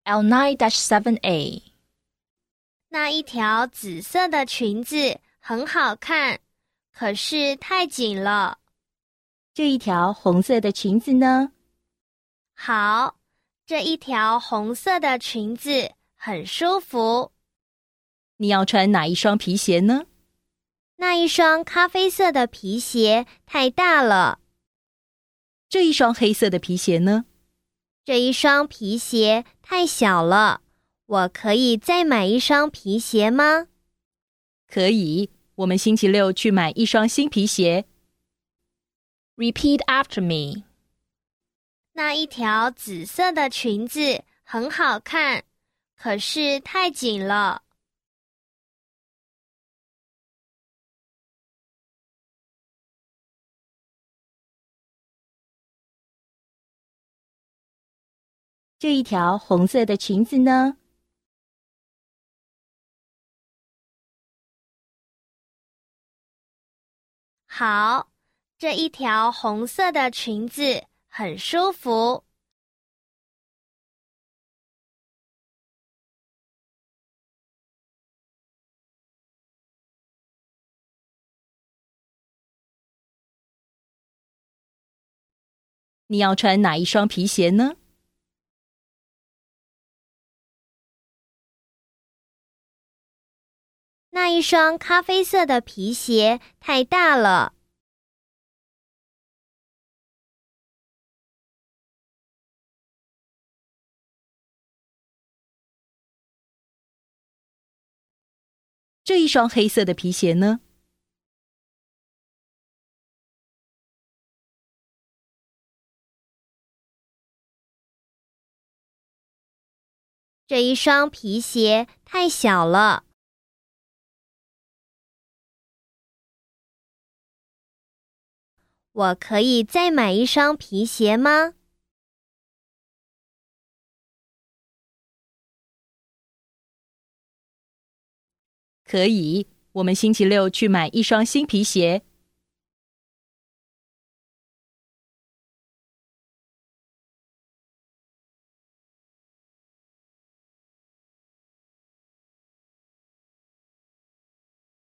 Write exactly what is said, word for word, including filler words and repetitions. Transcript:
L nine dash seven A 那一条紫色的裙子很好看，可是太紧了。 这一条红色的裙子呢？ 好，这一条红色的裙子很舒服。 你要穿哪一双皮鞋呢？ 那一双咖啡色的皮鞋太大了。 这一双黑色的皮鞋呢？ 这一双皮鞋太小了，我可以再买一双皮鞋吗？ 可以，我们星期六去买一双新皮鞋。 Repeat after me. 那一条紫色的裙子很好看，可是太紧了。 这一条红色的裙子呢？ 好，这一条红色的裙子很舒服。 你要穿哪一双皮鞋呢？ 那一双咖啡色的皮鞋太大了。 这一双黑色的皮鞋呢？ 这一双皮鞋太小了。我可以再买一双皮鞋吗？ 可以，我们星期六去买一双新皮鞋。